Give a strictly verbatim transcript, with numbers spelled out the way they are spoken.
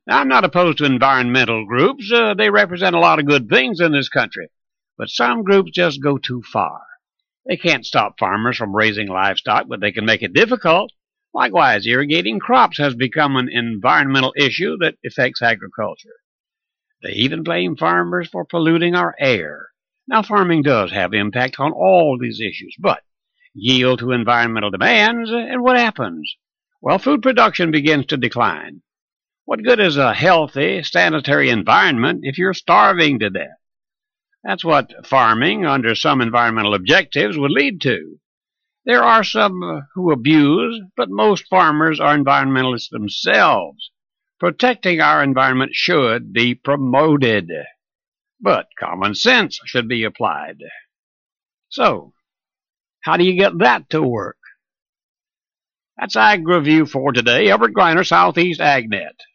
Now, I'm not opposed to environmental groups. Uh, they represent a lot of good things in this country. But some groups just go too far. They can't stop farmers from raising livestock, but they can make it difficult. Likewise, irrigating crops has become an environmental issue that affects agriculture. They even blame farmers for polluting our air. Now, farming does have impact on all these issues, but yield to environmental demands, and what happens? Well, food production begins to decline. What good is a healthy, sanitary environment if you're starving to death? That's what farming, under some environmental objectives, would lead to. There are some who abuse, but most farmers are environmentalists themselves. Protecting our environment should be promoted, but common sense should be applied. So, how do you get that to work? That's Ag Review for today. Everett Griner, Southeast AgNet.